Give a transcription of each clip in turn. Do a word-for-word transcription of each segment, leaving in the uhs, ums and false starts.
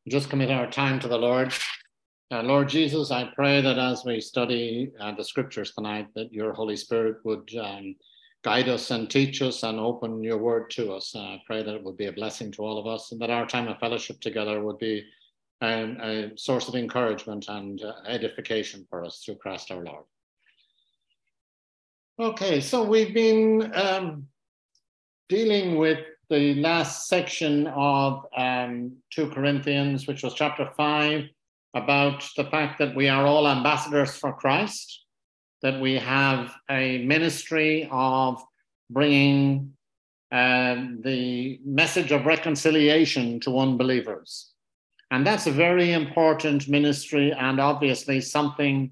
Just commit our time to the Lord. Uh, Lord Jesus, I pray that as we study uh, the scriptures tonight, that your Holy Spirit would um, guide us and teach us and open your word to us. Uh, I pray that it would be a blessing to all of us and that our time of fellowship together would be um, a source of encouragement and uh, edification for us through Christ our Lord. Okay, so we've been um, dealing with the last section of um, Second Corinthians, which was chapter five, about the fact that we are all ambassadors for Christ, that we have a ministry of bringing uh, the message of reconciliation to unbelievers. And that's a very important ministry and obviously something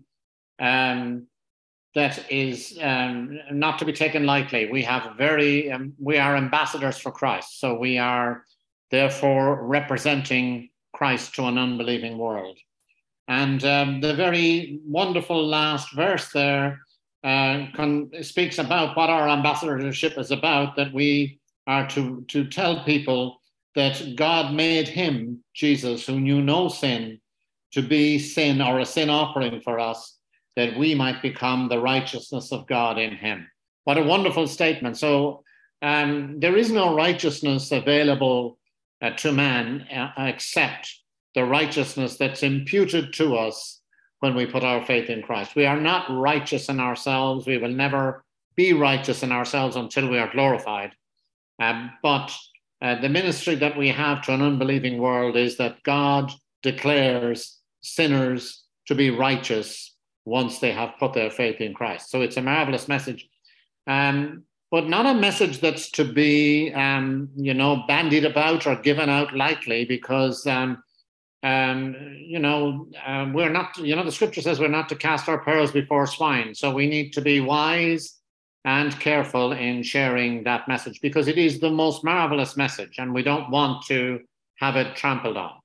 um, that is um, not to be taken lightly. We have very, um, we are ambassadors for Christ. So we are therefore representing Christ to an unbelieving world. And um, the very wonderful last verse there uh, con- speaks about what our ambassadorship is about, that we are to, to tell people that God made him, Jesus, who knew no sin, to be sin or a sin offering for us, that we might become the righteousness of God in him. What a wonderful statement. So um, there is no righteousness available uh, to man uh, except the righteousness that's imputed to us when we put our faith in Christ. We are not righteous in ourselves. We will never be righteous in ourselves until we are glorified. Um, but uh, the ministry that we have to an unbelieving world is that God declares sinners to be righteous once they have put their faith in Christ. So it's a marvelous message, um, but not a message that's to be, um, you know, bandied about or given out lightly, because, um, um, you know, uh, we're not, you know, the scripture says we're not to cast our pearls before swine. So we need to be wise and careful in sharing that message, because it is the most marvelous message and we don't want to have it trampled on.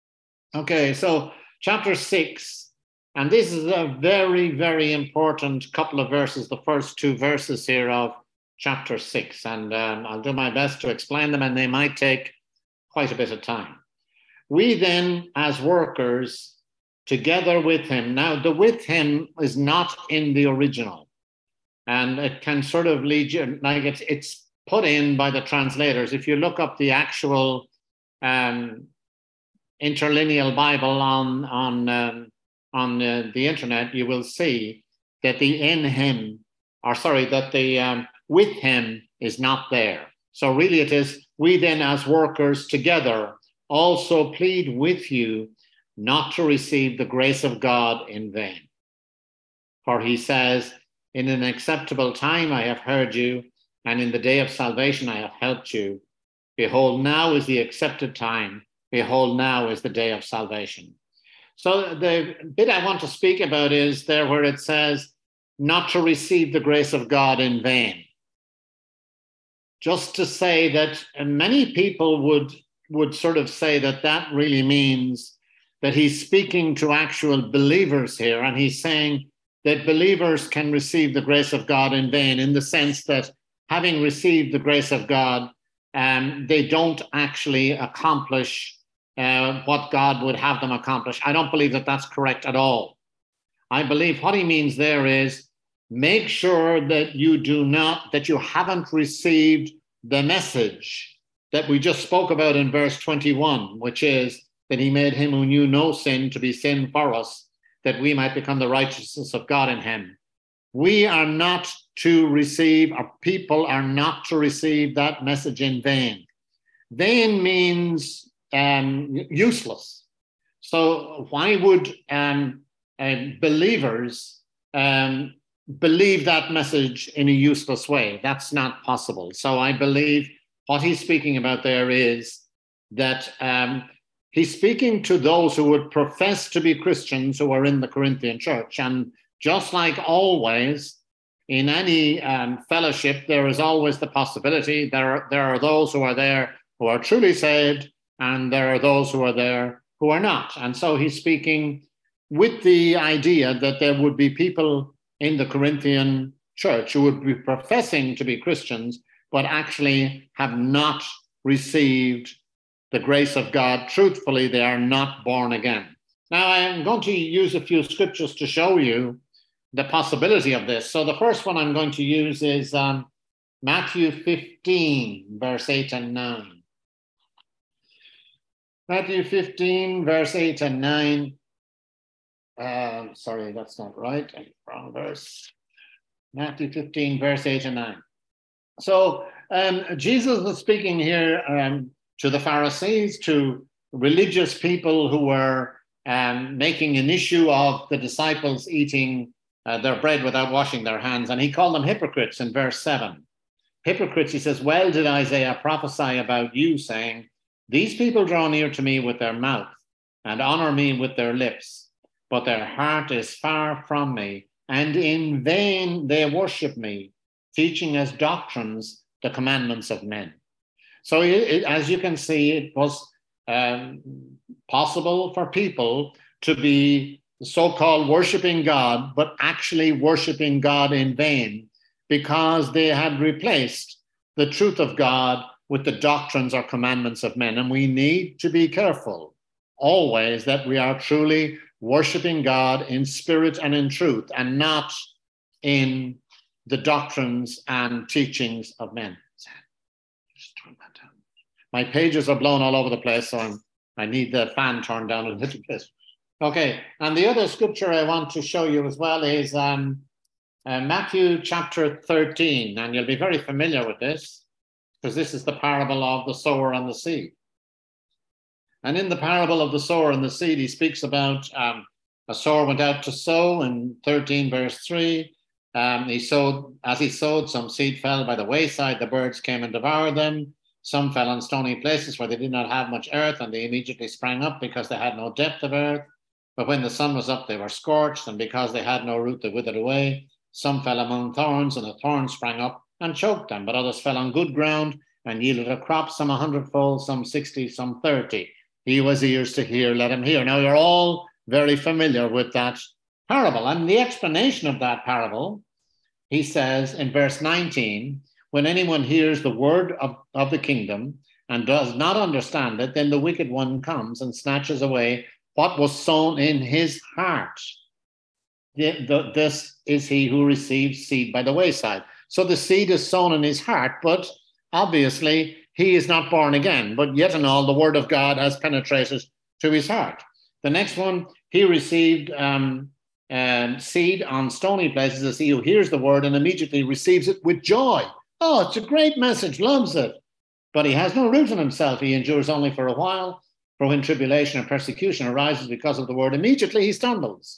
Okay, so chapter six. And this is a very, very important couple of verses, the first two verses here of chapter six. And um, I'll do my best to explain them, and they might take quite a bit of time. We then, as workers, together with him. Now, the with him is not in the original. And it can sort of lead you, like it's, it's put in by the translators. If you look up the actual um, interlineal Bible on, on um, on uh, the internet, you will see that the in him, or sorry, that the um, with him is not there. So really it is, we then as workers together also plead with you not to receive the grace of God in vain. For he says, in an acceptable time I have heard you, and in the day of salvation I have helped you. Behold, now is the accepted time. Behold, now is the day of salvation. So the bit I want to speak about is there where it says not to receive the grace of God in vain. Just to say that many people would, would sort of say that that really means that he's speaking to actual believers here, and he's saying that believers can receive the grace of God in vain, in the sense that having received the grace of God, um, they don't actually accomplish Uh, what God would have them accomplish. I don't believe that that's correct at all. I believe what he means there is make sure that you do not, that you haven't received the message that we just spoke about in verse twenty-one, which is that he made him who knew no sin to be sin for us, that we might become the righteousness of God in him. We are not to receive, or people are not to receive that message in vain. Vain means Um, useless. So why would um, uh, believers um, believe that message in a useless way? That's not possible. So I believe what he's speaking about there is that um, he's speaking to those who would profess to be Christians who are in the Corinthian church. And just like always, in any um, fellowship, there is always the possibility there are, there are those who are there who are truly saved, and there are those who are there who are not. And so he's speaking with the idea that there would be people in the Corinthian church who would be professing to be Christians, but actually have not received the grace of God truthfully, they are not born again. Now, I am going to use a few scriptures to show you the possibility of this. So the first one I'm going to use is um, Matthew fifteen, verse eight and nine. Matthew fifteen, verse eight and nine. Um, sorry, that's not right. Wrong verse. Matthew fifteen, verse eight and nine. So um, Jesus was speaking here um, to the Pharisees, to religious people who were um, making an issue of the disciples eating uh, their bread without washing their hands. And he called them hypocrites in verse seven. Hypocrites, he says, well did Isaiah prophesy about you, saying, these people draw near to me with their mouth and honor me with their lips, but their heart is far from me, and in vain they worship me, teaching as doctrines the commandments of men. So it, it, as you can see, it was um, possible for people to be so-called worshiping God, but actually worshiping God in vain, because they had replaced the truth of God with the doctrines or commandments of men. And we need to be careful always that we are truly worshiping God in spirit and in truth, and not in the doctrines and teachings of men. Just turn that down. My pages are blown all over the place, so I'm, I need the fan turned down a little bit. Okay, and the other scripture I want to show you as well is um, uh, Matthew chapter thirteen, and you'll be very familiar with this, because this is the parable of the sower and the seed. And in the parable of the sower and the seed, he speaks about um, a sower went out to sow in thirteen, verse three. Um, he sowed, as he sowed, some seed fell by the wayside. The birds came and devoured them. Some fell on stony places where they did not have much earth, and they immediately sprang up because they had no depth of earth. But when the sun was up, they were scorched, and because they had no root, they withered away. Some fell among thorns, and the thorns sprang up and choked them. But others fell on good ground and yielded a crop, some a hundredfold, some sixty, some thirty. He who has ears to hear, let him hear. Now, you're all very familiar with that parable. And the explanation of that parable, he says in verse nineteen, when anyone hears the word of, of the kingdom and does not understand it, then the wicked one comes and snatches away what was sown in his heart. The, the, this is he who receives seed by the wayside. So the seed is sown in his heart, but obviously he is not born again. But yet and all, the word of God has penetrated to his heart. The next one, he received um, um, seed on stony places, as he who hears the word and immediately receives it with joy. Oh, it's a great message, loves it. But he has no root in himself. He endures only for a while. For when tribulation and persecution arises because of the word, immediately he stumbles.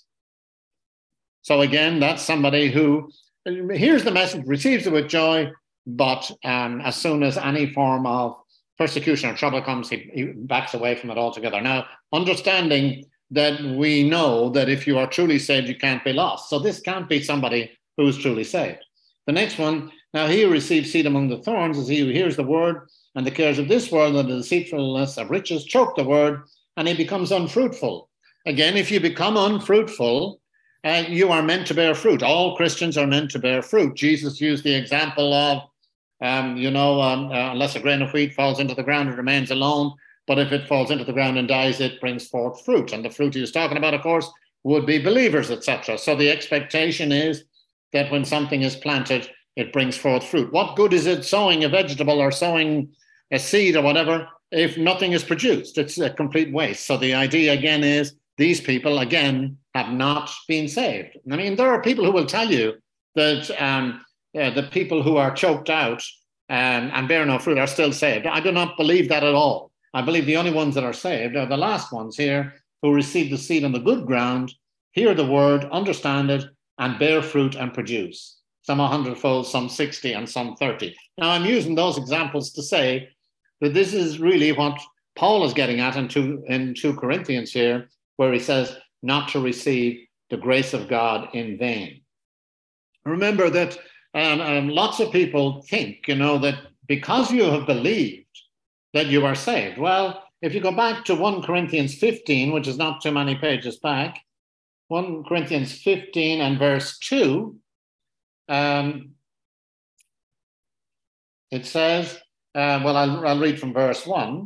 So again, that's somebody who hears the message, receives it with joy, but um, as soon as any form of persecution or trouble comes, he, he backs away from it altogether. Now, understanding that we know that if you are truly saved, you can't be lost. So this can't be somebody who is truly saved. The next one, now he who receives seed among the thorns is he who hears the word, and the cares of this world and the deceitfulness of riches choke the word, and he becomes unfruitful. Again, if you become unfruitful, uh, you are meant to bear fruit. All Christians are meant to bear fruit. Jesus used the example of, um, you know, um, uh, unless a grain of wheat falls into the ground, it remains alone. But if it falls into the ground and dies, it brings forth fruit. And the fruit he was talking about, of course, would be believers, et cetera. So the expectation is that when something is planted, it brings forth fruit. What good is it sowing a vegetable or sowing a seed or whatever if nothing is produced? It's a complete waste. So the idea again is these people, again, have not been saved. I mean, there are people who will tell you that um, uh, the people who are choked out um, and bear no fruit are still saved. I do not believe that at all. I believe the only ones that are saved are the last ones here who receive the seed on the good ground, hear the word, understand it, and bear fruit and produce. Some a hundredfold, some sixty, and some thirty. Now, I'm using those examples to say that this is really what Paul is getting at in two, in two Corinthians here, where he says not to receive the grace of God in vain. Remember that um, um, lots of people think, you know, that because you have believed that you are saved. Well, if you go back to First Corinthians fifteen, which is not too many pages back, First Corinthians fifteen and verse two, um, it says, uh, well, I'll, I'll read from verse one.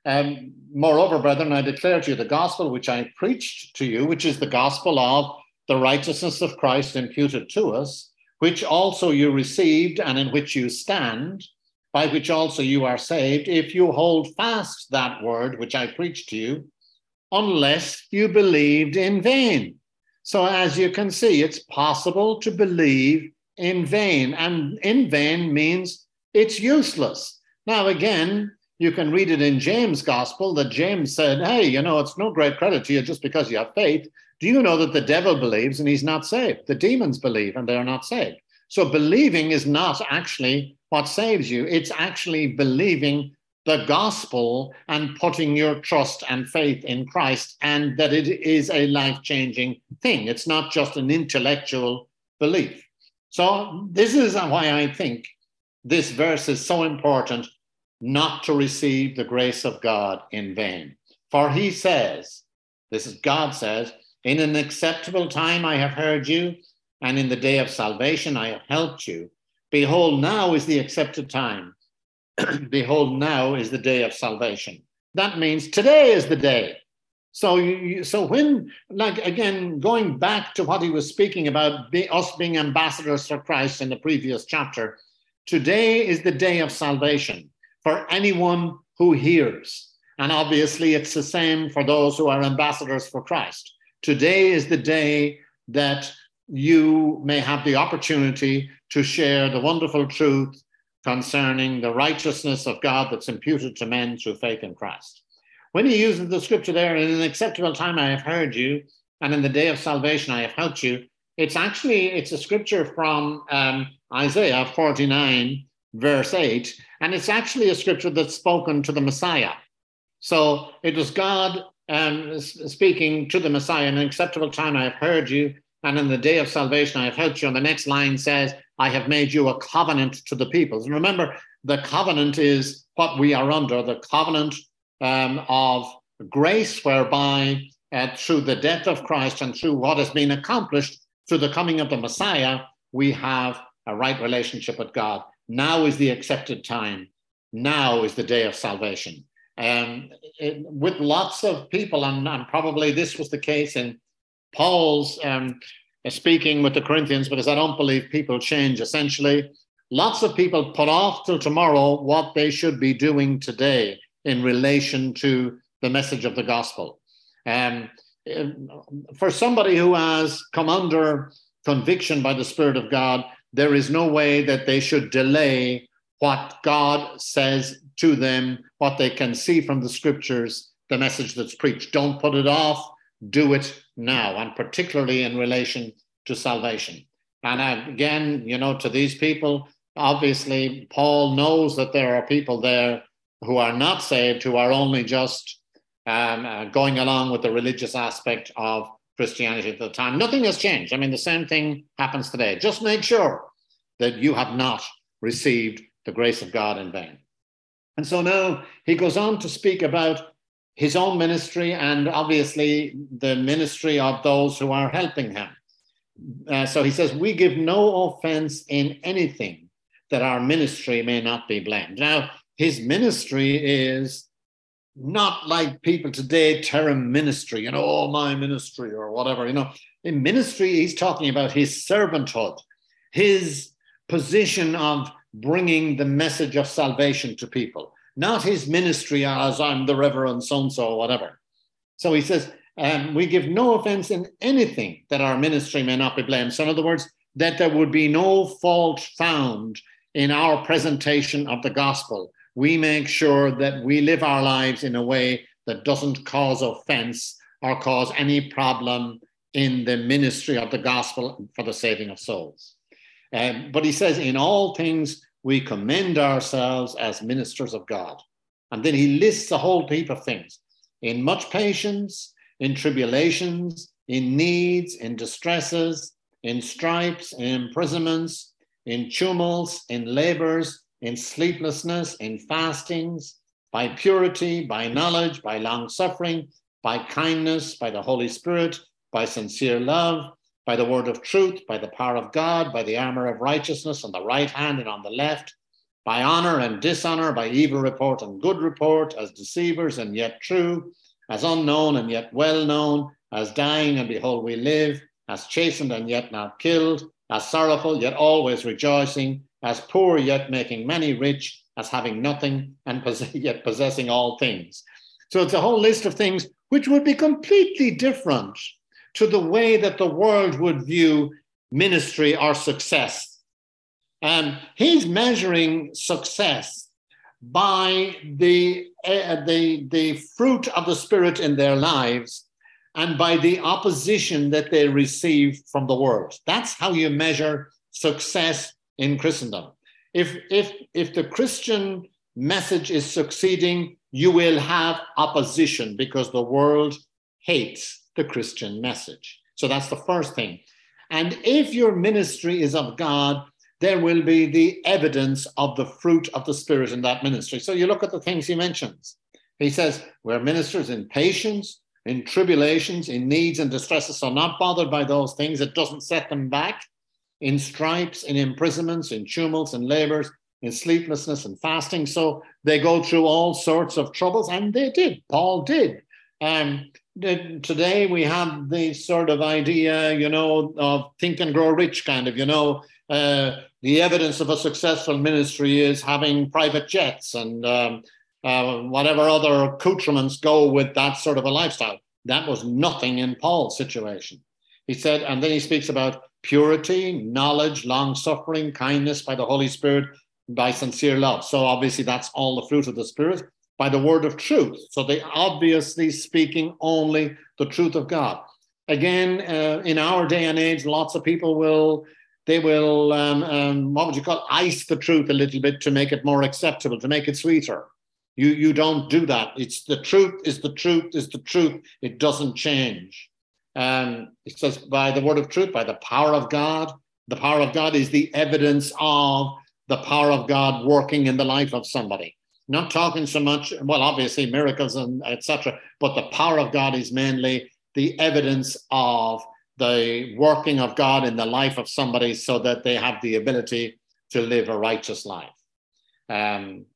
Um, moreover, brethren, I declare to you the gospel which I preached to you, which is the gospel of the righteousness of Christ imputed to us, which also you received and in which you stand, by which also you are saved, if you hold fast that word which I preached to you, unless you believed in vain. So as you can see, it's possible to believe in vain, and in vain means it's useless. Now, again, you can read it in James' gospel that James said, hey, you know, it's no great credit to you just because you have faith. Do you know that the devil believes and he's not saved? The demons believe and they're not saved. So believing is not actually what saves you. It's actually believing the gospel and putting your trust and faith in Christ, and that it is a life-changing thing. It's not just an intellectual belief. So this is why I think this verse is so important, not to receive the grace of God in vain. For he says, this is God says, in an acceptable time I have heard you, and in the day of salvation I have helped you. Behold, now is the accepted time. Behold, now is the day of salvation. That means today is the day. So, you, so when, like, again, going back to what he was speaking about, be, us being ambassadors for Christ in the previous chapter, today is the day of salvation for anyone who hears. And obviously it's the same for those who are ambassadors for Christ. Today is the day that you may have the opportunity to share the wonderful truth concerning the righteousness of God that's imputed to men through faith in Christ. When he uses the scripture there, in an acceptable time I have heard you, and in the day of salvation I have helped you, it's actually, it's a scripture from um, Isaiah forty-nine, verse eight, and it's actually a scripture that's spoken to the Messiah. So it was God um, speaking to the Messiah, in an acceptable time I have heard you, and in the day of salvation I have helped you. And the next line says, I have made you a covenant to the peoples. And remember, the covenant is what we are under, the covenant um, of grace, whereby uh, through the death of Christ and through what has been accomplished through the coming of the Messiah, we have a right relationship with God. Now is the accepted time. Now is the day of salvation. Um, it, with lots of people, and, and probably this was the case in Paul's um, speaking with the Corinthians, because I don't believe people change essentially. Lots of people put off till tomorrow what they should be doing today in relation to the message of the gospel. Um, for somebody who has come under conviction by the Spirit of God, there is no way that they should delay what God says to them, what they can see from the scriptures, the message that's preached. Don't put it off, do it now, and particularly in relation to salvation. And again, you know, to these people, obviously, Paul knows that there are people there who are not saved, who are only just um, uh, going along with the religious aspect of Christianity at the time. Nothing has changed. I mean, the same thing happens today. Just make sure that you have not received the grace of God in vain. And so now he goes on to speak about his own ministry and obviously the ministry of those who are helping him. Uh, so he says, we give no offense in anything, that our ministry may not be blamed. Now, his ministry is not like people today term ministry, you know, oh, my ministry or whatever, you know. In ministry, he's talking about his servanthood, his position of bringing the message of salvation to people, not his ministry as I'm the Reverend so-and-so or whatever. So he says, um, we give no offense in anything, that our ministry may not be blamed. So in other words, that there would be no fault found in our presentation of the gospel. We make sure that we live our lives in a way that doesn't cause offense or cause any problem in the ministry of the gospel for the saving of souls. Um, but he says, in all things, we commend ourselves as ministers of God. And then he lists a whole heap of things: in much patience, in tribulations, in needs, in distresses, in stripes, in imprisonments, in tumults, in labors, in sleeplessness, in fastings, by purity, by knowledge, by long suffering, by kindness, by the Holy Spirit, by sincere love, by the word of truth, by the power of God, by the armor of righteousness on the right hand and on the left, by honor and dishonor, by evil report and good report, as deceivers and yet true, as unknown and yet well known, as dying and behold we live, as chastened and yet not killed, as sorrowful yet always rejoicing, as poor yet making many rich, as having nothing and poss- yet possessing all things. So it's a whole list of things which would be completely different to the way that the world would view ministry or success. And he's measuring success by the, uh, the, the fruit of the Spirit in their lives and by the opposition that they receive from the world. That's how you measure success in Christendom. If, if, if the Christian message is succeeding, you will have opposition because the world hates the Christian message. So that's the first thing. And if your ministry is of God, there will be the evidence of the fruit of the Spirit in that ministry. So you look at the things he mentions. He says, we're ministers in patience, in tribulations, in needs and distresses, so not bothered by those things. It doesn't set them back. In stripes, in imprisonments, in tumults and labors, in sleeplessness and fasting. So they go through all sorts of troubles, and they did. Paul did. Um, today we have this sort of idea, you know, of think and grow rich kind of, you know, uh, the evidence of a successful ministry is having private jets and um, uh, whatever other accoutrements go with that sort of a lifestyle. That was nothing in Paul's situation. He said, and then he speaks about purity, knowledge, long-suffering, kindness by the Holy Spirit, by sincere love. So obviously that's all the fruit of the Spirit, by the word of truth. So they obviously speaking only the truth of God. Again, uh, in our day and age, lots of people will, they will, um, um, what would you call it? Ice the truth a little bit to make it more acceptable, to make it sweeter. You, you don't do that. It's the truth is the truth is the truth. It doesn't change. Um, it says by the word of truth, by the power of God. The power of God is the evidence of the power of God working in the life of somebody. Not talking so much, well, obviously miracles and et cetera, but the power of God is mainly the evidence of the working of God in the life of somebody so that they have the ability to live a righteous life. Um,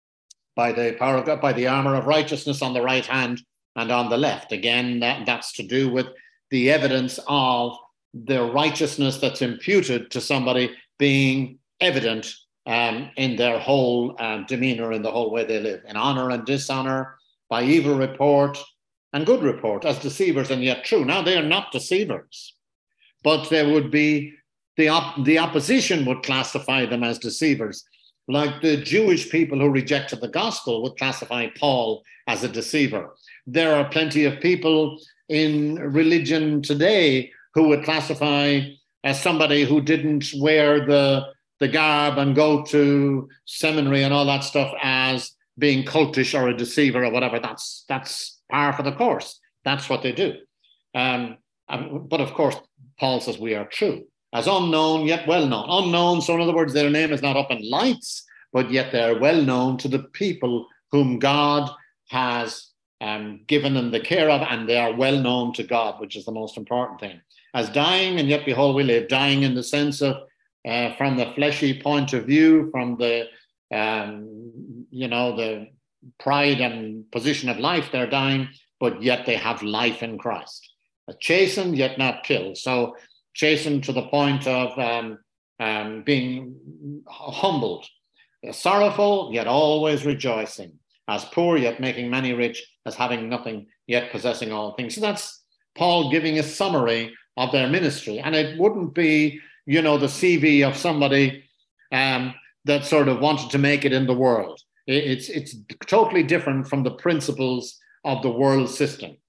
by the power of God, by the armor of righteousness on the right hand and on the left. Again, that, that's to do with the evidence of the righteousness that's imputed to somebody being evident um, in their whole uh, demeanor, in the whole way they live, in honor and dishonor, by evil report and good report, as deceivers and yet true. Now, they are not deceivers, but there would be, the, op- the opposition would classify them as deceivers. Like the Jewish people who rejected the gospel would classify Paul as a deceiver. There are plenty of people in religion today who would classify as somebody who didn't wear the, the garb and go to seminary and all that stuff as being cultish or a deceiver or whatever. That's, that's par for the course. That's what they do. Um, but of course, Paul says we are true. As unknown, yet well known. Unknown, so in other words, their name is not up in lights, but yet they're well known to the people whom God has um, given them the care of, and they are well known to God, which is the most important thing. As dying, and yet behold, we live. Dying in the sense of, uh, from the fleshy point of view, from the, um, you know, the pride and position of life, they're dying, but yet they have life in Christ. Chastened, yet not killed. So chastened to the point of um, um, being humbled, sorrowful, yet always rejoicing, as poor, yet making many rich, as having nothing, yet possessing all things. So that's Paul giving a summary of their ministry. And it wouldn't be, you know, the C V of somebody um, that sort of wanted to make it in the world. It's, it's totally different from the principles of the world system.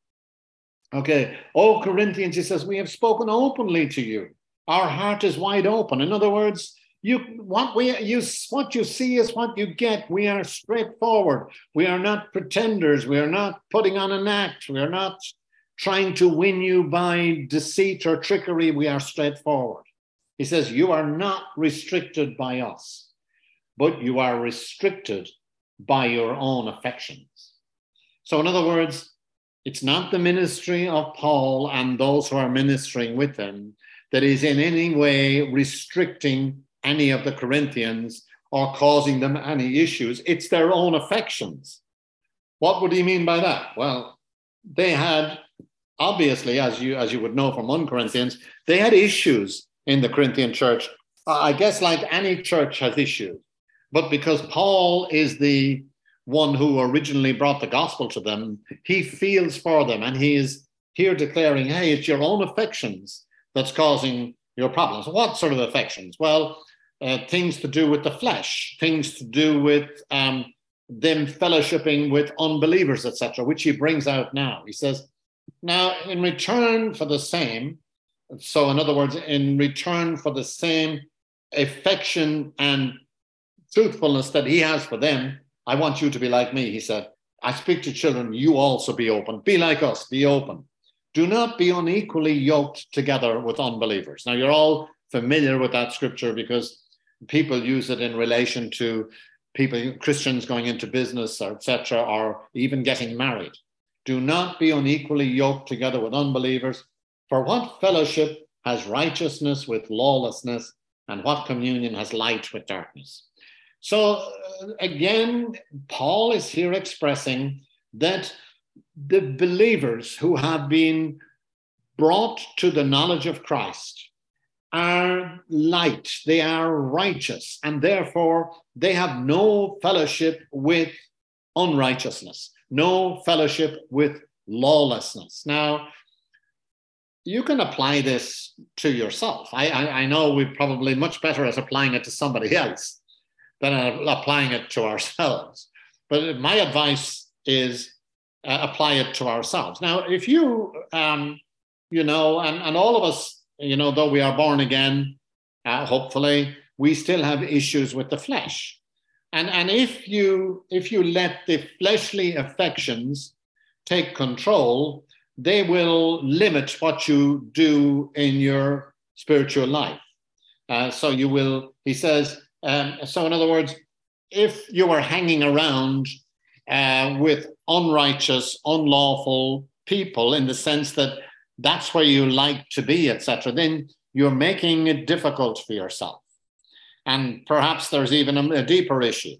Okay, oh, Corinthians, he says, we have spoken openly to you. Our heart is wide open. In other words, you what we you what you see is what you get. We are straightforward. We are not pretenders. We are not putting on an act. We are not trying to win you by deceit or trickery. We are straightforward. He says, you are not restricted by us, but you are restricted by your own affections. So in other words, it's not the ministry of Paul and those who are ministering with him that is in any way restricting any of the Corinthians or causing them any issues. It's their own affections. What would he mean by that? Well, they had, obviously, as you as you would know from First Corinthians, they had issues in the Corinthian church. I guess like any church has issues. But because Paul is the one who originally brought the gospel to them, he feels for them, and he is here declaring, hey, it's your own affections that's causing your problems. What sort of affections? Well, uh, things to do with the flesh, things to do with um, them fellowshipping with unbelievers, et cetera, which he brings out now. He says, now, in return for the same, so in other words, in return for the same affection and truthfulness that he has for them, I want you to be like me, he said. I speak to children, you also be open. Be like us, be open. Do not be unequally yoked together with unbelievers. Now, you're all familiar with that scripture because people use it in relation to people, Christians going into business, or et cetera, or even getting married. Do not be unequally yoked together with unbelievers. For what fellowship has righteousness with lawlessness, and what communion has light with darkness? So uh, again, Paul is here expressing that the believers who have been brought to the knowledge of Christ are light, they are righteous, and therefore they have no fellowship with unrighteousness, no fellowship with lawlessness. Now, you can apply this to yourself. I, I, I know we're probably much better at applying it to somebody else than applying it to ourselves. But my advice is uh, apply it to ourselves. Now, if you, um, you know, and, and all of us, you know, though we are born again, uh, hopefully, we still have issues with the flesh. And, and if you if you let the fleshly affections take control, they will limit what you do in your spiritual life. Uh, so you will, he says, um, so in other words, if you are hanging around uh, with unrighteous, unlawful people in the sense that that's where you like to be, et cetera, then you're making it difficult for yourself. And perhaps there's even a, a deeper issue.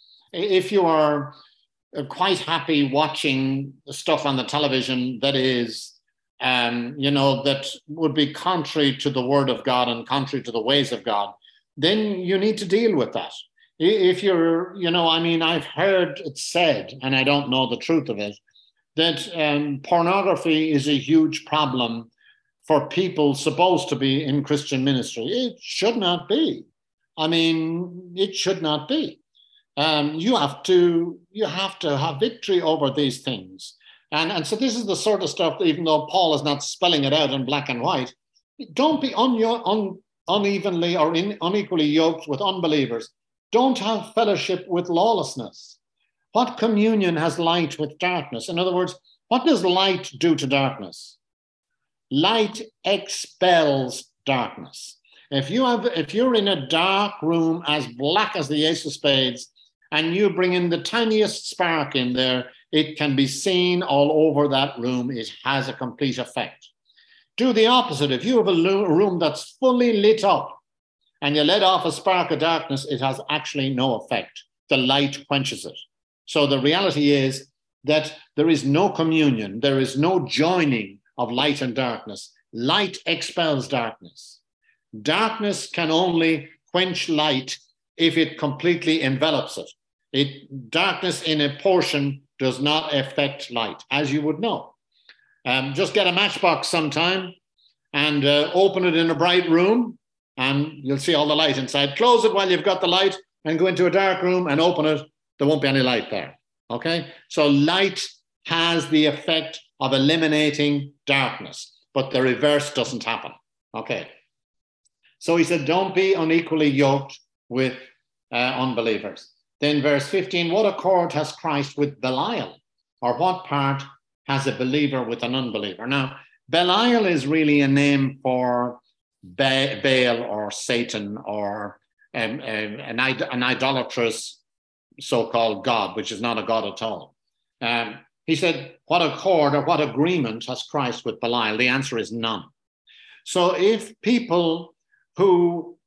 If you are quite happy watching stuff on the television that is, um, you know, that would be contrary to the word of God and contrary to the ways of God, then you need to deal with that. If you're, you know, I mean, I've heard it said, and I don't know the truth of it, that um, pornography is a huge problem for people supposed to be in Christian ministry. It should not be. I mean, it should not be. Um, you have to you have to have victory over these things. And, and so this is the sort of stuff that, even though Paul is not spelling it out in black and white, don't be un, un, unevenly or in, unequally yoked with unbelievers. Don't have fellowship with lawlessness. What communion has light with darkness? In other words, what does light do to darkness? Light expels darkness. If you have, if you're in a dark room as black as the ace of spades, and you bring in the tiniest spark in there, it can be seen all over that room. It has a complete effect. Do the opposite. If you have a room that's fully lit up and you let off a spark of darkness, it has actually no effect. The light quenches it. So the reality is that there is no communion. There is no joining of light and darkness. Light expels darkness. Darkness can only quench light if it completely envelops it. It, darkness in a portion does not affect light, as you would know. Um, just get a matchbox sometime and uh, open it in a bright room, and you'll see all the light inside. Close it while you've got the light and go into a dark room and open it. There won't be any light there, okay? So light has the effect of eliminating darkness, but the reverse doesn't happen, okay? So he said, don't be unequally yoked with uh, unbelievers. Then verse fifteen, what accord has Christ with Belial? Or what part has a believer with an unbeliever? Now, Belial is really a name for ba- Baal or Satan or um, um, an, an idolatrous so-called God, which is not a God at all. Um, he said, what accord or what agreement has Christ with Belial? The answer is none. So if people who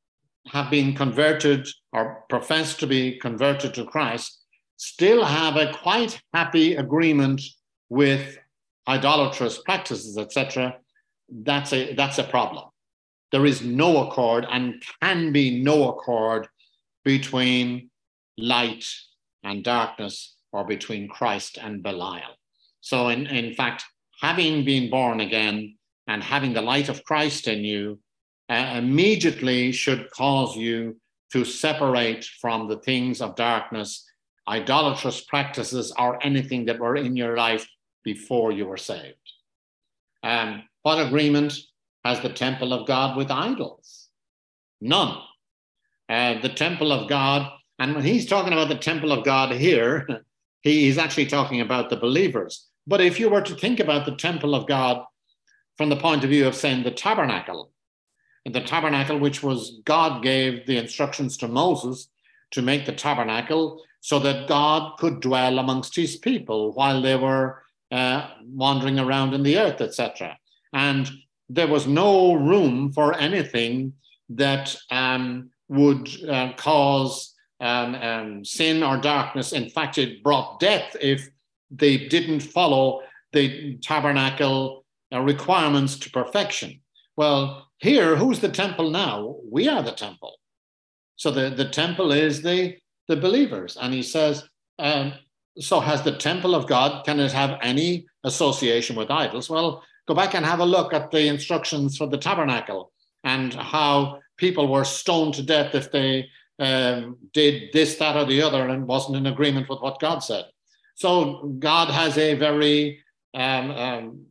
have been converted or profess to be converted to Christ still have a quite happy agreement with idolatrous practices, et cetera, that's a, that's a problem. There is no accord and can be no accord between light and darkness or between Christ and Belial. So in, in fact, having been born again and having the light of Christ in you uh, immediately should cause you to separate from the things of darkness, idolatrous practices, or anything that were in your life before you were saved. Um, what agreement has the temple of God with idols? None. Uh, the temple of God, and when he's talking about the temple of God here, he is actually talking about the believers. But if you were to think about the temple of God from the point of view of saying the tabernacle, the tabernacle which was God gave the instructions to Moses to make the tabernacle so that God could dwell amongst his people while they were uh, wandering around in the earth, et cetera. And there was no room for anything that um, would uh, cause um, um, sin or darkness. In fact, it brought death if they didn't follow the tabernacle uh, requirements to perfection. Well, here, who's the temple now? We are the temple. So the, the temple is the, the believers. And he says, um, so has the temple of God, can it have any association with idols? Well, go back and have a look at the instructions for the tabernacle and how people were stoned to death if they um, did this, that, or the other and wasn't in agreement with what God said. So God has a very um, um,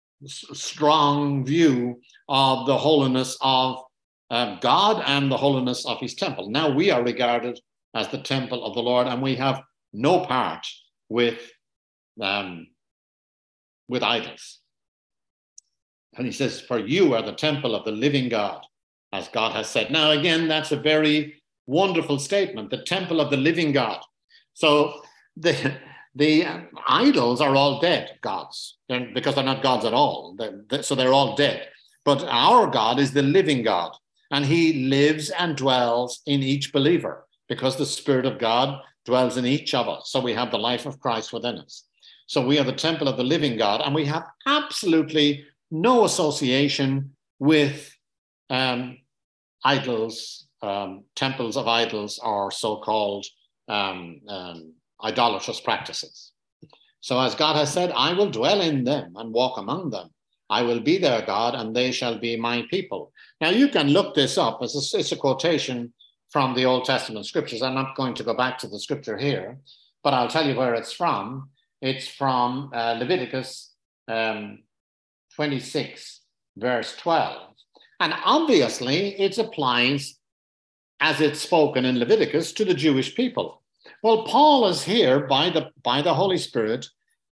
strong view of the holiness of uh, God and the holiness of his temple. Now we are regarded as the temple of the Lord, and we have no part with, um, with idols. And he says, for you are the temple of the living God, as God has said. Now, again, that's a very wonderful statement, the temple of the living God. So the, the idols are all dead gods, they're, because they're not gods at all. They're, they're, so they're all dead. But our God is the living God, and he lives and dwells in each believer because the Spirit of God dwells in each of us. So we have the life of Christ within us. So we are the temple of the living God, and we have absolutely no association with um, idols, um, temples of idols, or so-called um, um, idolatrous practices. So as God has said, I will dwell in them and walk among them. I will be their God, and they shall be my people. Now you can look this up. It's a, it's a quotation from the Old Testament scriptures. I'm not going to go back to the scripture here, but I'll tell you where it's from. It's from uh, Leviticus um, twenty-six, verse twelve. And obviously it applies as it's spoken in Leviticus to the Jewish people. Well, Paul is here by the, by the Holy Spirit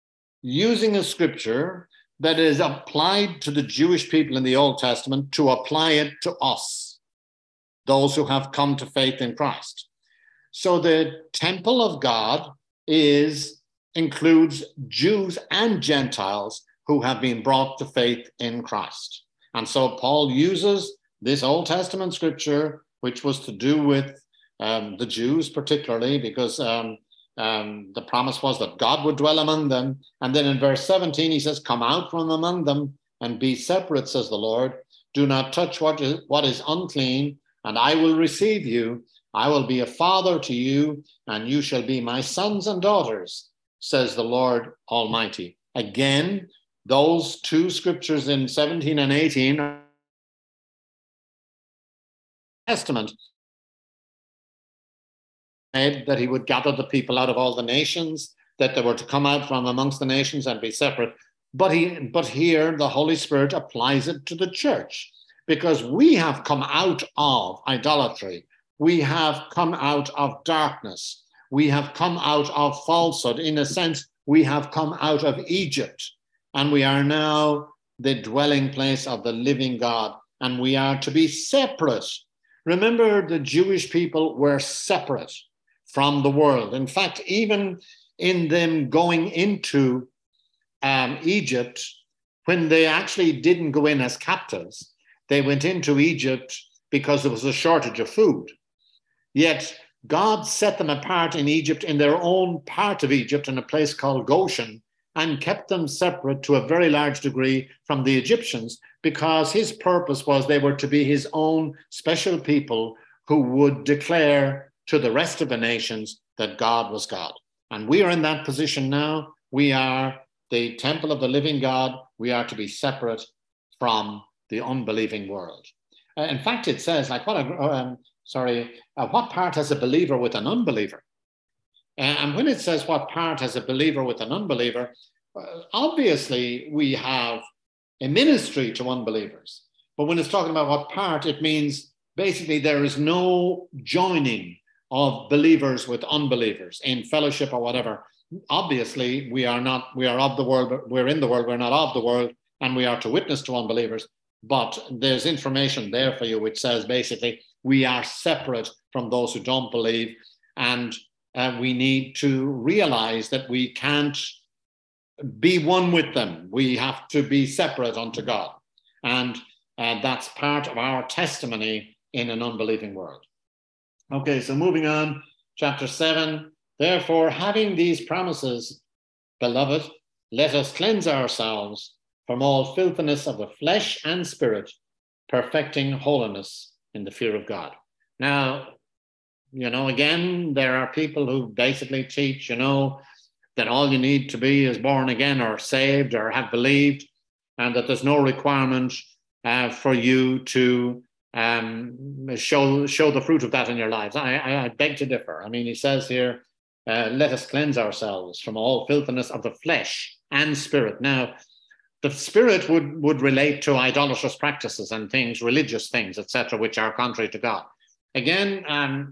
using a scripture that is applied to the Jewish people in the Old Testament to apply it to us, those who have come to faith in Christ. So the temple of God is includes Jews and Gentiles who have been brought to faith in Christ. And so Paul uses this Old Testament scripture, which was to do with um, the Jews particularly, because um, um, the promise was that God would dwell among them. And then in verse seventeen, he says, come out from among them and be separate, says the Lord. Do not touch what is, what is unclean, and I will receive you. I will be a father to you, and you shall be my sons and daughters, says the Lord Almighty. Again, those two scriptures in seventeen and eighteen are Testament that he would gather the people out of all the nations, that they were to come out from amongst the nations and be separate. But he, but here the Holy Spirit applies it to the church, because we have come out of idolatry. We have come out of darkness. We have come out of falsehood. In a sense, we have come out of Egypt, and we are now the dwelling place of the living God, and we are to be separate. Remember, the Jewish people were separate from the world. In fact, even in them going into um, Egypt, when they actually didn't go in as captives, they went into Egypt because there was a shortage of food. Yet God set them apart in Egypt, in their own part of Egypt, in a place called Goshen, and kept them separate to a very large degree from the Egyptians, because his purpose was they were to be his own special people who would declare to the rest of the nations that God was God. And we are in that position now. We are the temple of the living God. We are to be separate from the unbelieving world. Uh, in fact, it says, like, what a, um, sorry, uh, what part has a believer with an unbeliever? Uh, and when it says what part has a believer with an unbeliever, uh, obviously we have a ministry to unbelievers. But when it's talking about what part, it means basically there is no joining of believers with unbelievers in fellowship or whatever. Obviously, we are not, we are of the world, but we're in the world, we're not of the world, and we are to witness to unbelievers. But there's information there for you which says basically we are separate from those who don't believe, and uh, we need to realize that we can't be one with them. We have to be separate unto God. And uh, that's part of our testimony in an unbelieving world. Okay, so moving on, chapter seven. Therefore, having these promises, beloved, let us cleanse ourselves from all filthiness of the flesh and spirit, perfecting holiness in the fear of God. Now, you know, again, there are people who basically teach, you know, that all you need to be is born again or saved or have believed, and that there's no requirement uh, for you to um, show show the fruit of that in your lives. I, I, I beg to differ. I mean, he says here, uh, let us cleanse ourselves from all filthiness of the flesh and spirit. Now, the spirit would, would relate to idolatrous practices and things, religious things, et cetera, which are contrary to God. Again, um,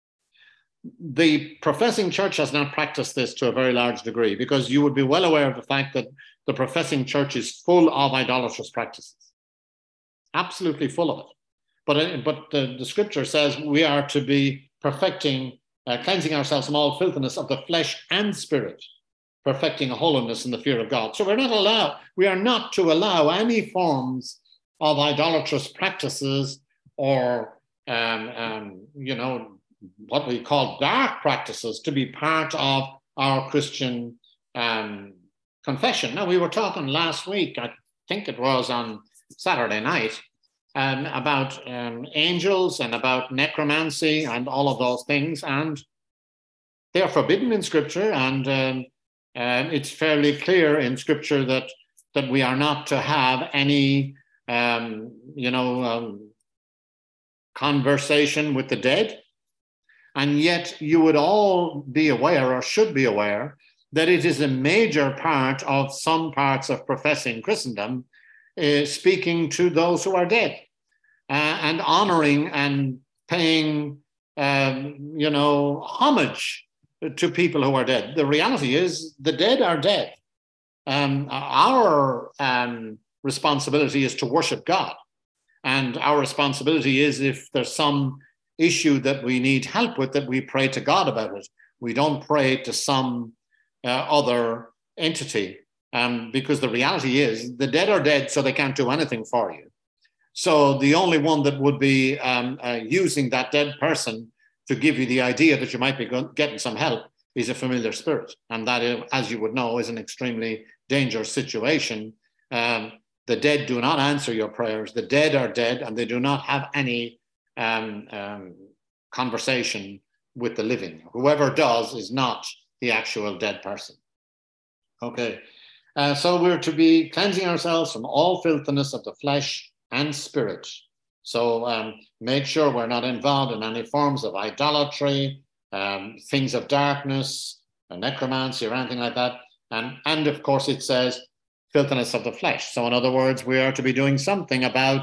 the professing church has not practiced this to a very large degree, because you would be well aware of the fact that the professing church is full of idolatrous practices, absolutely full of it. But, but the, the scripture says we are to be perfecting, uh, cleansing ourselves from all filthiness of the flesh and spirit, perfecting holiness in the fear of God. So we're not allowed, we are not to allow any forms of idolatrous practices or, um, um, you know, what we call dark practices to be part of our Christian um, confession. Now, we were talking last week, I think it was on Saturday night, um, about um, angels and about necromancy and all of those things, and they are forbidden in Scripture, and um, uh, it's fairly clear in Scripture that that we are not to have any, um, you know, um, conversation with the dead. And yet you would all be aware, or should be aware, that it is a major part of some parts of professing Christendom, uh, speaking to those who are dead, uh, and honoring and paying, um, you know, homage to people who are dead. The reality is the dead are dead. Um, our um, responsibility is to worship God. And our responsibility is, if there's some issue that we need help with, that we pray to God about it. We don't pray to some uh, other entity, um, because the reality is the dead are dead, so they can't do anything for you. So the only one that would be um, uh, using that dead person to give you the idea that you might be getting some help is a familiar spirit. And that, as you would know, is an extremely dangerous situation. Um, the dead do not answer your prayers. The dead are dead, and they do not have any Um, um, conversation with the living. Whoever does is not the actual dead person. Okay, uh, so we're to be cleansing ourselves from all filthiness of the flesh and spirit. So um, make sure we're not involved in any forms of idolatry, um, things of darkness, necromancy, or anything like that. And, and of course, it says filthiness of the flesh. So in other words, we are to be doing something about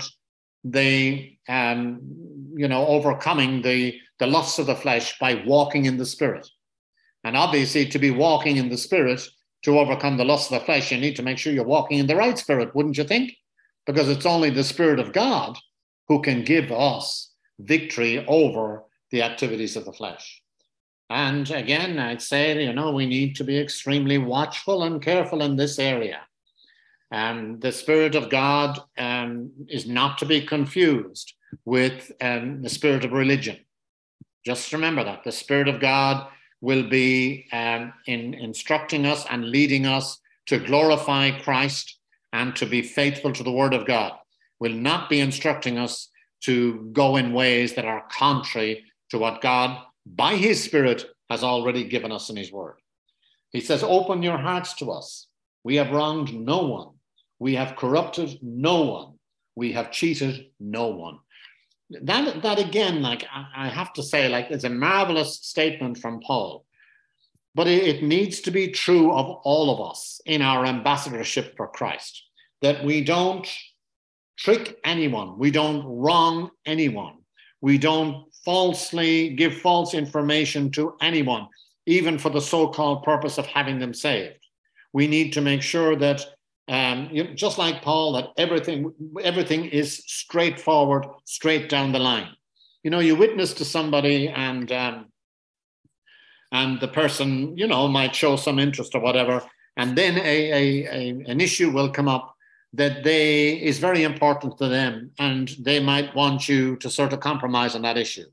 the, um, you know, overcoming the, the lusts of the flesh by walking in the spirit. And obviously, to be walking in the spirit, to overcome the lusts of the flesh, you need to make sure you're walking in the right spirit, wouldn't you think? Because it's only the Spirit of God who can give us victory over the activities of the flesh. And again, I'd say, you know, we need to be extremely watchful and careful in this area. And the Spirit of God um, is not to be confused with um, the spirit of religion. Just remember that. The Spirit of God will be um, in instructing us and leading us to glorify Christ and to be faithful to the Word of God. Will not be instructing us to go in ways that are contrary to what God, by his Spirit, has already given us in his Word. He says, open your hearts to us. We have wronged no one. We have corrupted no one. We have cheated no one. That, that again, like I have to say, like it's a marvelous statement from Paul, but it, it needs to be true of all of us in our ambassadorship for Christ, that we don't trick anyone, we don't wrong anyone, we don't falsely give false information to anyone, even for the so-called purpose of having them saved. We need to make sure that Um, you know, just like Paul, that everything, everything is straightforward, straight down the line. You know, you witness to somebody and um, and the person, you know, might show some interest or whatever, and then a, a, a an issue will come up that they is very important to them, and they might want you to sort of compromise on that issue.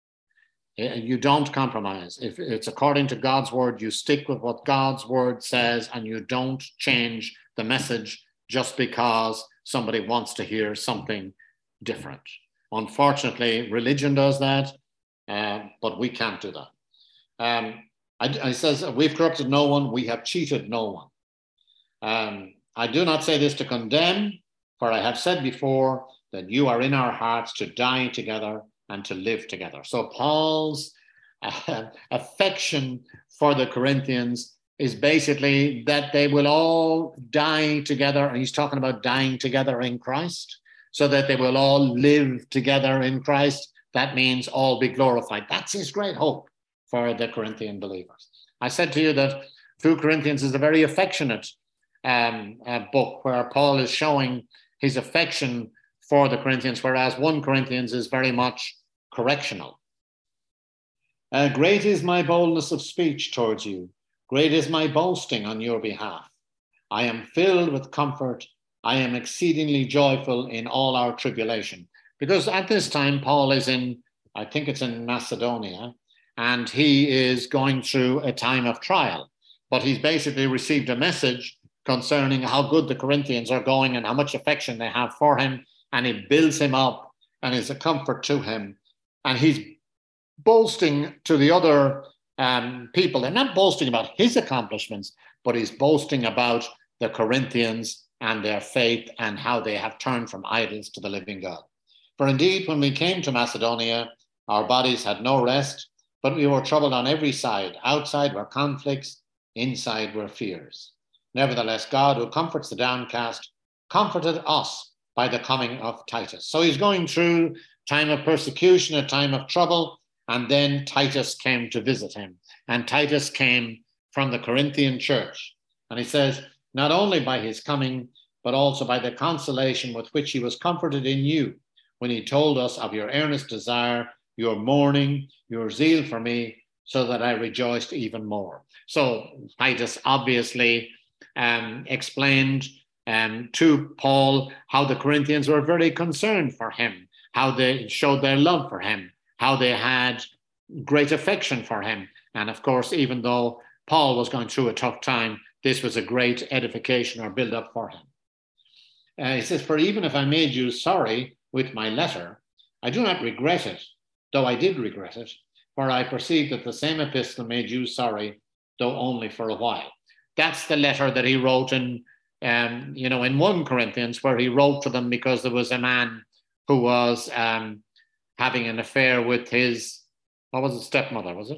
You don't compromise. If it's according to God's word, you stick with what God's word says, and you don't change the message just because somebody wants to hear something different. Unfortunately, religion does that, uh, but we can't do that. Um, I, I says, we've corrupted no one, we have cheated no one. Um, I do not say this to condemn, for I have said before that you are in our hearts to die together and to live together. So Paul's uh, affection for the Corinthians is basically that they will all die together, and he's talking about dying together in Christ, so that they will all live together in Christ. That means all be glorified. That's his great hope for the Corinthian believers. I said to you that two Corinthians is a very affectionate um, uh, book where Paul is showing his affection for the Corinthians, whereas First Corinthians is very much correctional. Uh, great is my boldness of speech towards you. Great is my boasting on your behalf. I am filled with comfort. I am exceedingly joyful in all our tribulation. Because at this time, Paul is in, I think it's in Macedonia, and he is going through a time of trial. But he's basically received a message concerning how good the Corinthians are going and how much affection they have for him. And it builds him up and is a comfort to him. And he's boasting to the other um, people. They're not boasting about his accomplishments, but he's boasting about the Corinthians and their faith and how they have turned from idols to the living God. For indeed, when we came to Macedonia, our bodies had no rest, but we were troubled on every side. Outside were conflicts, inside were fears. Nevertheless, God, who comforts the downcast, comforted us by the coming of Titus. So he's going through time of persecution, a time of trouble, and then Titus came to visit him. And Titus came from the Corinthian church. And he says, not only by his coming, but also by the consolation with which he was comforted in you, when he told us of your earnest desire, your mourning, your zeal for me, so that I rejoiced even more. So Titus obviously um, explained um, to Paul how the Corinthians were very concerned for him, how they showed their love for him, how they had great affection for him. And of course, even though Paul was going through a tough time, this was a great edification or build up for him. Uh, he says, for even if I made you sorry with my letter, I do not regret it, though I did regret it, for I perceive that the same epistle made you sorry, though only for a while. That's the letter that he wrote in, um, you know, in First Corinthians, where he wrote to them because there was a man who was um, having an affair with his, what was it, stepmother, was it?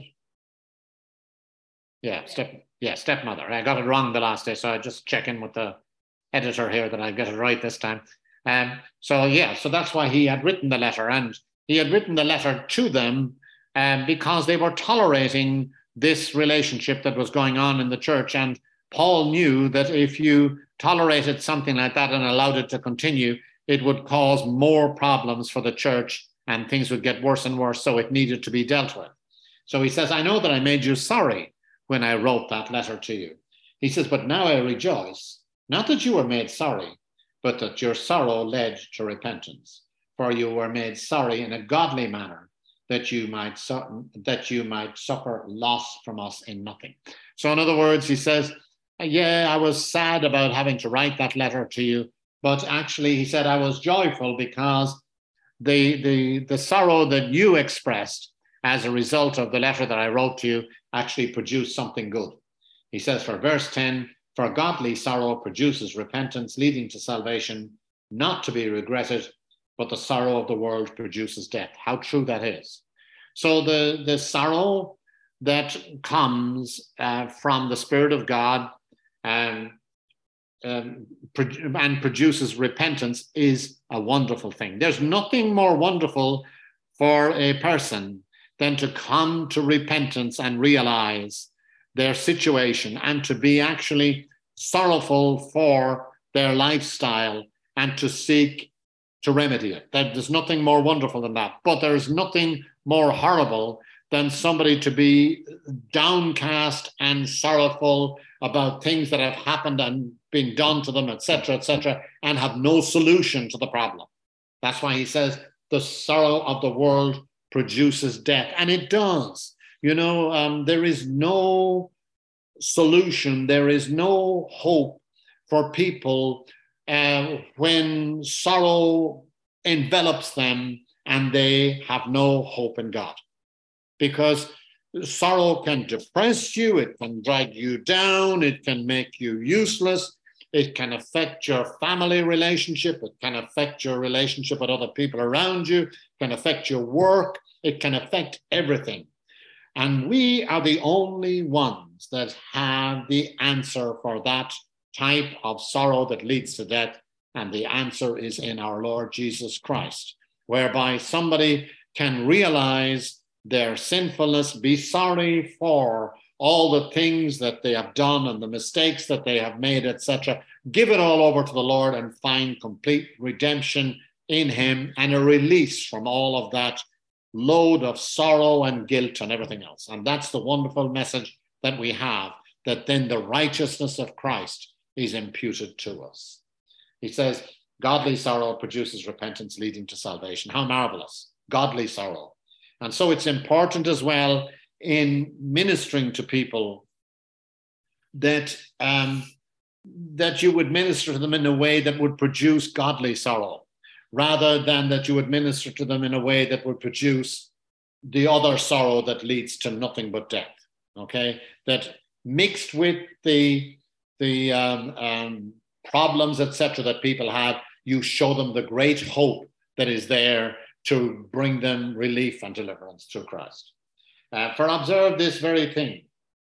Yeah, step, yeah, stepmother. I got it wrong the last day, so I just check in with the editor here that I get it right this time. Um, so yeah, so that's why he had written the letter, and he had written the letter to them um, because they were tolerating this relationship that was going on in the church. And Paul knew that if you tolerated something like that and allowed it to continue, it would cause more problems for the church and things would get worse and worse. So it needed to be dealt with. So he says, I know that I made you sorry when I wrote that letter to you. He says, but now I rejoice, not that you were made sorry, but that your sorrow led to repentance. for you were made sorry in a godly manner, that you might su- that you might suffer loss from us in nothing. So in other words, he says, yeah, I was sad about having to write that letter to you, but actually he said I was joyful because the the the sorrow that you expressed as a result of the letter that I wrote to you actually produced something good. He says for verse ten, for godly sorrow produces repentance leading to salvation, not to be regretted, but the sorrow of the world produces death. How true that is. So the, the sorrow that comes uh, from the Spirit of God um, um, pro- and produces repentance is a wonderful thing. There's nothing more wonderful for a person than to come to repentance and realize their situation and to be actually sorrowful for their lifestyle and to seek to remedy it. There's nothing more wonderful than that. But there's nothing more horrible than somebody to be downcast and sorrowful about things that have happened and been done to them, et cetera, et cetera, and have no solution to the problem. That's why he says the sorrow of the world produces death. And it does. You know, um, there is no solution, there is no hope for people uh, when sorrow envelops them and they have no hope in God. Because sorrow can depress you, it can drag you down, it can make you useless, it can affect your family relationship, it can affect your relationship with other people around you, it can affect your work, it can affect everything. And we are the only ones that have the answer for that type of sorrow that leads to death. And the answer is in our Lord Jesus Christ, whereby somebody can realize their sinfulness, be sorry for all the things that they have done and the mistakes that they have made, et cetera. Give it all over to the Lord and find complete redemption in him and a release from all of that load of sorrow and guilt and everything else. And that's the wonderful message that we have, that then the righteousness of Christ is imputed to us. He says, godly sorrow produces repentance leading to salvation. How marvelous, godly sorrow. And so it's important as well in ministering to people that, um, that you would minister to them in a way that would produce godly sorrow, rather than that you would minister to them in a way that would produce the other sorrow that leads to nothing but death, okay? That mixed with the, the um, um, problems, et cetera, that people have, you show them the great hope that is there to bring them relief and deliverance through Christ. Uh, for observe this very thing,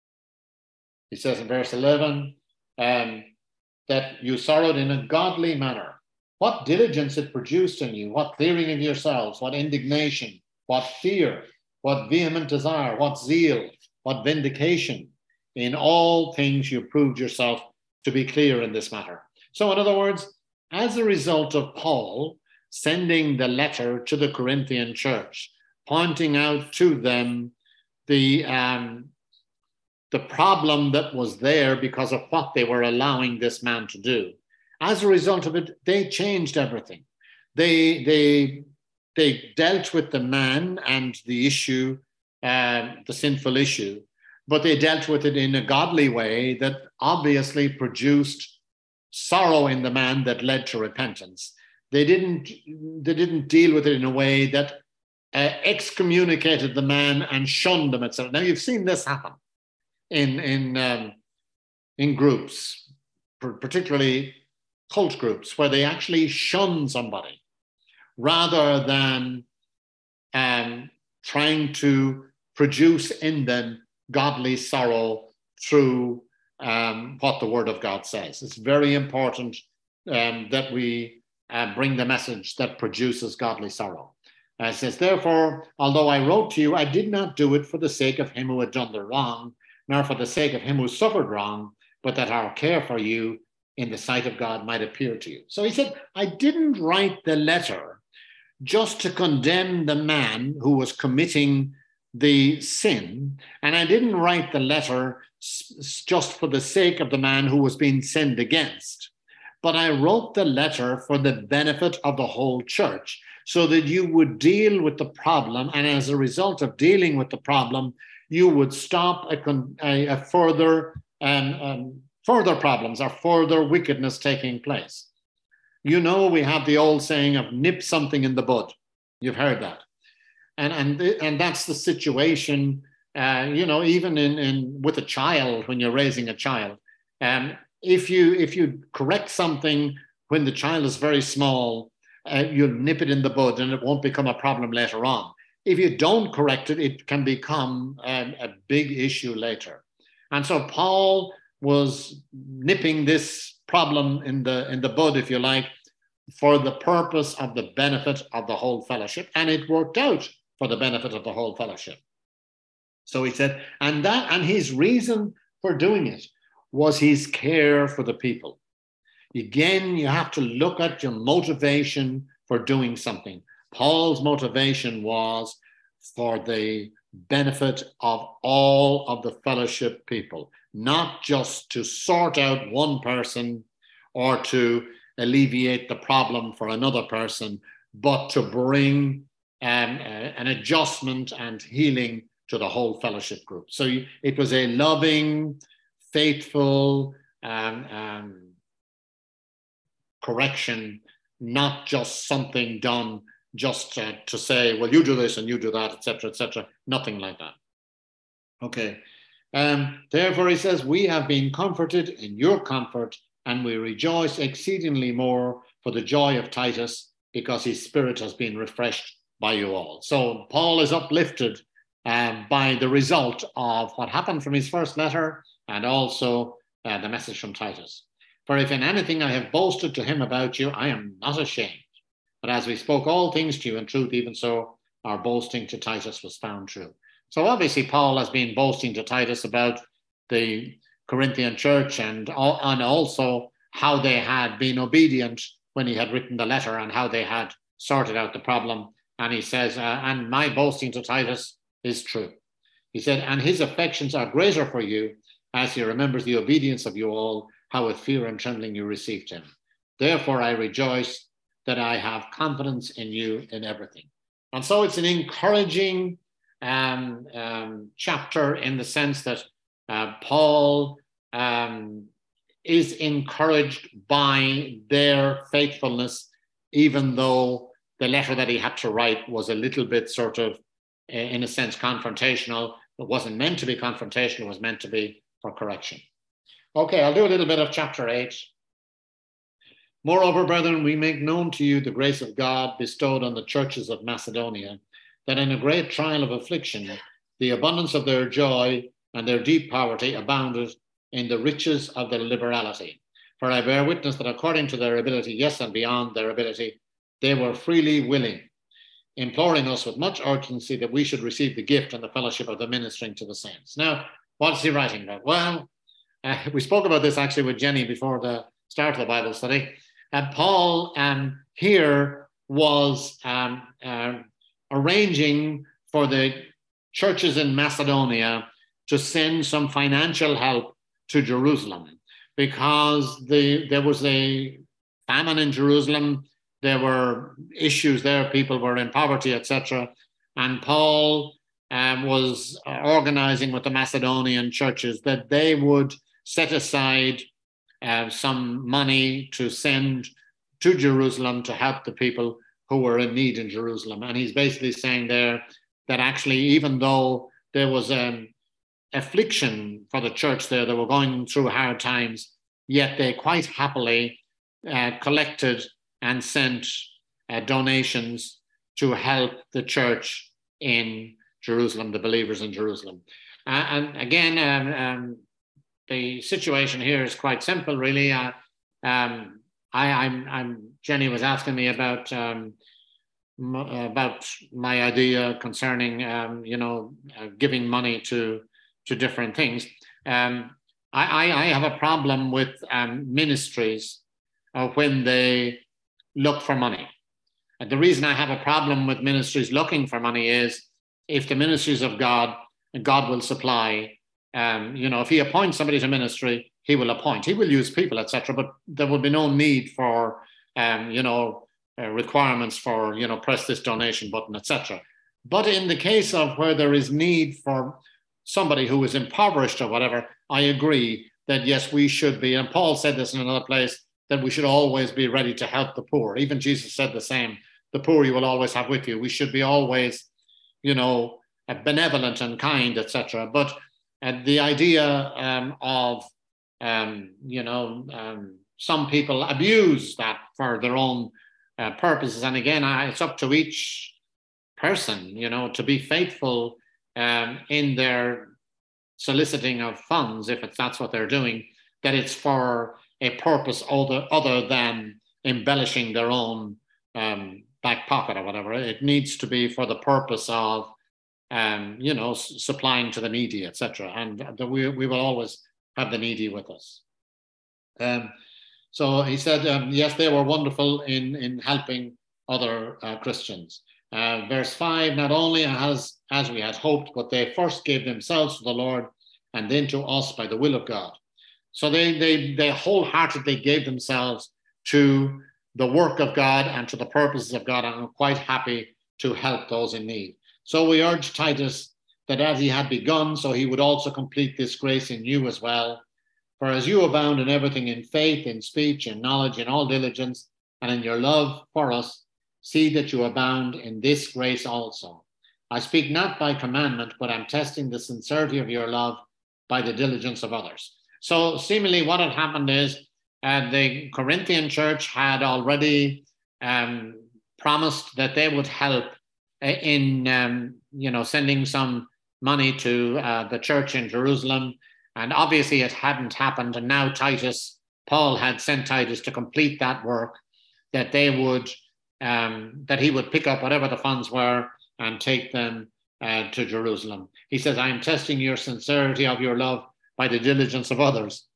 he says in verse eleven, um, that you sorrowed in a godly manner. What diligence it produced in you, what clearing of yourselves, what indignation, what fear, what vehement desire, what zeal, what vindication. In all things you proved yourself to be clear in this matter. So in other words, as a result of Paul sending the letter to the Corinthian church, pointing out to them the, um, the problem that was there because of what they were allowing this man to do, as a result of it, they changed everything. They, they, they dealt with the man and the issue, uh, the sinful issue, but they dealt with it in a godly way that obviously produced sorrow in the man that led to repentance. They didn't, they didn't deal with it in a way that uh, excommunicated the man and shunned him, et cetera. Now, you've seen this happen in, in, um, in groups, particularly cult groups, where they actually shun somebody rather than um, trying to produce in them godly sorrow through um, what the Word of God says. It's very important um, that we uh, bring the message that produces godly sorrow. Uh, it says, therefore, although I wrote to you, I did not do it for the sake of him who had done the wrong, nor for the sake of him who suffered wrong, but that our care for you in the sight of God might appear to you. So he said, I didn't write the letter just to condemn the man who was committing the sin, and I didn't write the letter just for the sake of the man who was being sinned against, but I wrote the letter for the benefit of the whole church, so that you would deal with the problem, and as a result of dealing with the problem, you would stop a, a, a further um, um, further problems or further wickedness taking place. You know, we have the old saying of nip something in the bud. You've heard that. And, and, and that's the situation, uh, you know, even in, in with a child, when you're raising a child. Um, if you if you correct something when the child is very small, uh, you'll nip it in the bud and it won't become a problem later on. If you don't correct it, it can become a, a big issue later. And so Paul was nipping this problem in the in the bud, if you like, for the purpose of the benefit of the whole fellowship. And it worked out for the benefit of the whole fellowship. So he said, and that and his reason for doing it was his care for the people. Again, you have to look at your motivation for doing something. Paul's motivation was for the benefit of all of the fellowship people, not just to sort out one person or to alleviate the problem for another person, but to bring um, uh, an adjustment and healing to the whole fellowship group. So it was a loving, faithful um, um, correction, not just something done just uh, to say, well, you do this and you do that, et cetera, et cetera. Nothing like that. Okay. Um, therefore, he says, we have been comforted in your comfort, and we rejoice exceedingly more for the joy of Titus, because his spirit has been refreshed by you all. So Paul is uplifted um, by the result of what happened from his first letter, and also uh, the message from Titus. For if in anything I have boasted to him about you, I am not ashamed. But as we spoke all things to you in truth, even so our boasting to Titus was found true. So obviously Paul has been boasting to Titus about the Corinthian church, and, and also how they had been obedient when he had written the letter and how they had sorted out the problem. And he says, uh, and my boasting to Titus is true. He said, and his affections are greater for you, as he remembers the obedience of you all, how with fear and trembling you received him. Therefore I rejoice that I have confidence in you in everything. And so it's an encouraging um, um, chapter, in the sense that uh, Paul um, is encouraged by their faithfulness, even though the letter that he had to write was a little bit sort of, in a sense, confrontational. It wasn't meant to be confrontational, it was meant to be for correction. Okay, I'll do a little bit of chapter eight. Moreover, brethren, we make known to you the grace of God bestowed on the churches of Macedonia, that in a great trial of affliction, the abundance of their joy and their deep poverty abounded in the riches of their liberality. For I bear witness that according to their ability, yes, and beyond their ability, they were freely willing, imploring us with much urgency that we should receive the gift and the fellowship of the ministering to the saints. Now, what's he writing about? Well, uh, we spoke about this actually with Jenny before the start of the Bible study. And Paul um, here was um, uh, arranging for the churches in Macedonia to send some financial help to Jerusalem, because the, there was a famine in Jerusalem. There were issues there. People were in poverty, et cetera. And Paul um, was organizing with the Macedonian churches that they would set aside uh, some money to send to Jerusalem to help the people who were in need in Jerusalem. And he's basically saying there that actually, even though there was an affliction for the church there, they were going through hard times, yet they quite happily uh, collected and sent uh, donations to help the church in Jerusalem, the believers in Jerusalem. Uh, and again, um, um, the situation here is quite simple, really. Uh, um, I, I'm, I'm, Jenny was asking me about um, m- about my idea concerning, um, you know, uh, giving money to to different things. Um, I, I, I have a problem with um, ministries uh, when they look for money. And the reason I have a problem with ministries looking for money is, if the ministries of God, God will supply. Um, you know, if he appoints somebody to ministry, he will appoint. He will use people, et cetera. But there will be no need for, um, you know, uh, requirements for, you know, press this donation button, et cetera. But in the case of where there is need for somebody who is impoverished or whatever, I agree that yes, we should be, and Paul said this in another place, that we should always be ready to help the poor. Even Jesus said the same, the poor you will always have with you. We should be always, you know, benevolent and kind, et cetera. But uh, the idea um, of, um, you know, um, some people abuse that for their own uh, purposes. And again, I, it's up to each person, you know, to be faithful um, in their soliciting of funds, if it's that's what they're doing, that it's for a purpose other, other than embellishing their own um, back pocket or whatever. It needs to be for the purpose of, um, you know, s- supplying to the needy, et cetera. And the, we, we will always have the needy with us. Um, so he said, um, yes, they were wonderful in, in helping other uh, Christians. Uh, verse five, not only as, as we had hoped, but they first gave themselves to the Lord and then to us by the will of God. So they, they, they wholeheartedly gave themselves to the work of God and to the purposes of God, and I'm quite happy to help those in need. So we urge Titus that as he had begun, so he would also complete this grace in you as well. For as you abound in everything, in faith, in speech, in knowledge, in all diligence, and in your love for us, see that you abound in this grace also. I speak not by commandment, but I'm testing the sincerity of your love by the diligence of others. So seemingly what had happened is uh, the Corinthian church had already um, promised that they would help in, um, you know, sending some money to uh, the church in Jerusalem. And obviously it hadn't happened. And now Titus, Paul had sent Titus to complete that work, that they would, um, that he would pick up whatever the funds were and take them uh, to Jerusalem. He says, I am testing your sincerity of your love by the diligence of others.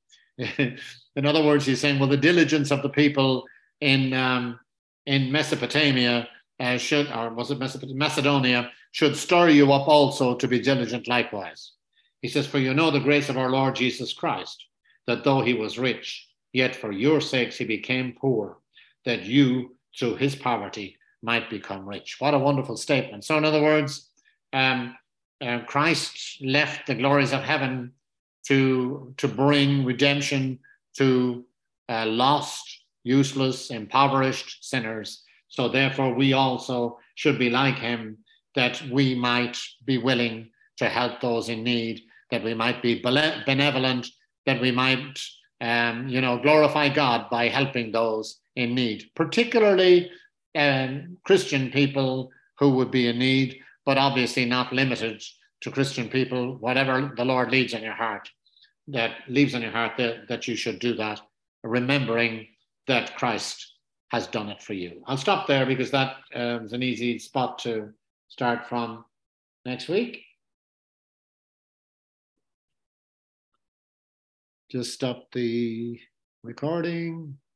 In other words, he's saying, well, the diligence of the people in, um, in Mesopotamia uh, should, or was it Macedonia, should stir you up also to be diligent likewise. He says, for you know the grace of our Lord Jesus Christ, that though he was rich, yet for your sakes he became poor, that you, through his poverty, might become rich. What a wonderful statement. So in other words, um, uh, Christ left the glories of heaven to, to bring redemption to uh, lost, useless, impoverished sinners. So therefore we also should be like him, that we might be willing to help those in need, that we might be benevolent, that we might, um, you know, glorify God by helping those in need, particularly um, Christian people who would be in need, but obviously not limited to Christian people. Whatever the Lord leads in your heart, that leaves in your heart, that, that you should do that, remembering that Christ has done it for you. I'll stop there because that um, is an easy spot to start from next week. Just stop the recording.